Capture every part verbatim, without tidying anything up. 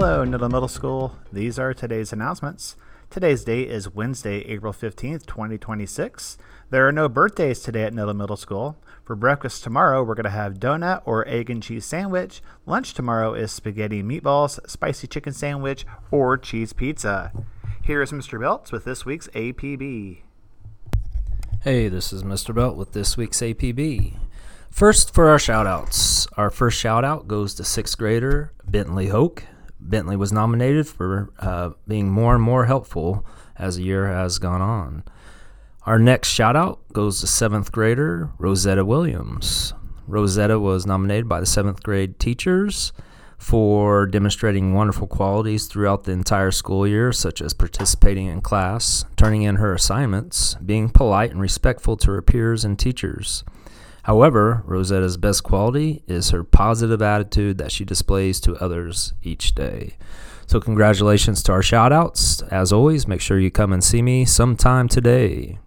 Hello, Nittla Middle School. These are today's announcements. Today's date is Wednesday, April fifteenth, twenty twenty-six. There are no birthdays today at Nittla Middle School. For breakfast tomorrow, we're going to have donut or egg and cheese sandwich. Lunch tomorrow is spaghetti and meatballs, spicy chicken sandwich, or cheese pizza. Here is Mister Belts with this week's A P B. Hey, this is Mister Belt with this week's A P B. First, for our shout-outs. Our first shout-out goes to sixth grader Bentley Hoke. Bentley was nominated for uh, being more and more helpful as the year has gone on. Our next shout-out goes to seventh grader Rosetta Williams. Rosetta was nominated by the seventh grade teachers for demonstrating wonderful qualities throughout the entire school year, such as participating in class, turning in her assignments, being polite and respectful to her peers and teachers. However, Rosetta's best quality is her positive attitude that she displays to others each day. So congratulations to our shout-outs. As always, make sure you come and see me sometime today.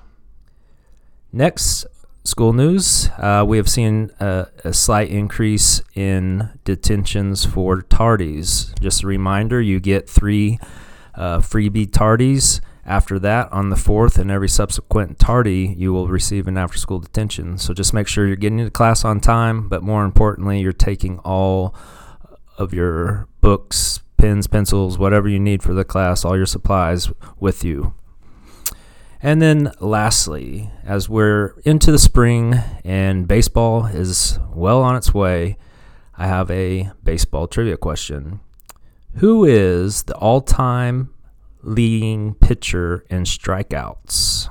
Next, school news. Uh, we have seen a, a slight increase in detentions for tardies. Just a reminder, you get three uh, freebie tardies. After that, on the fourth and every subsequent tardy, you will receive an after-school detention. So just make sure you're getting to class on time, but more importantly, you're taking all of your books, pens, pencils, whatever you need for the class, all your supplies with you. And then lastly, as we're into the spring and baseball is well on its way, I have a baseball trivia question. Who is the all-time leading pitcher in strikeouts?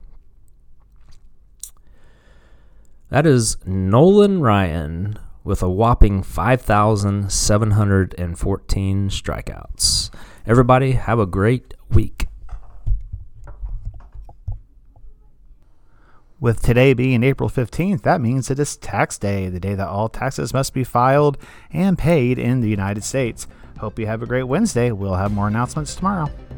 That is Nolan Ryan with a whopping five thousand seven hundred fourteen strikeouts. Everybody have a great week. With today being April fifteenth, that means it is tax day, the day that all taxes must be filed and paid in the United States. Hope you have a great Wednesday. We'll have more announcements tomorrow.